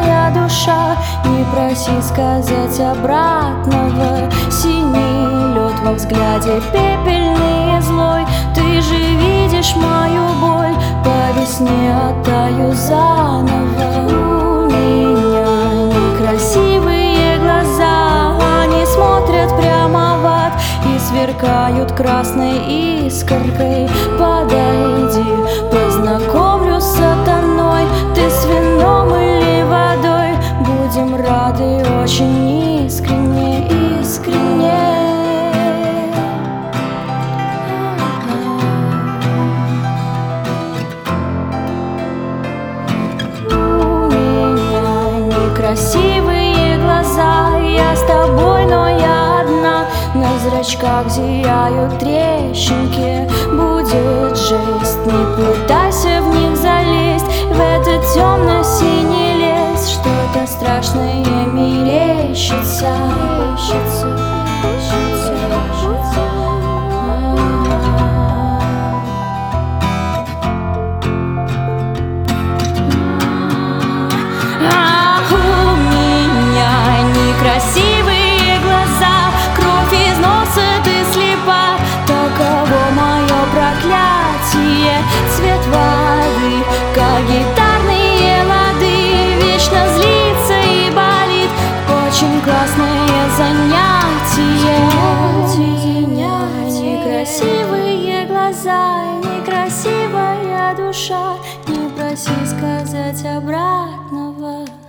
моя душа, не проси сказать обратного. Синий лед во взгляде, пепельный и злой. Ты же видишь мою боль, по весне оттаю заново. У меня некрасивые глаза, они смотрят прямо в ад и сверкают красной искоркой. Подойди, познакомлю с сатаной. Ты с вином или водой, будем рады очень искренне, искренне. У меня некрасивые глаза, я с тобой, но я одна. На зрачках зияют трещинки, будет жесть, не пытайся в них залезть. В этот темно-синий лес что-то страшное мерещится. У меня некрасивые глаза, кровь из носа, ты слепа. Таково мое проклятие, цвет воды, как гитарные лады. Вечно злится и болит, очень классное занятие. Некрасивые глаза, некрасивая душа, не проси сказать обратного.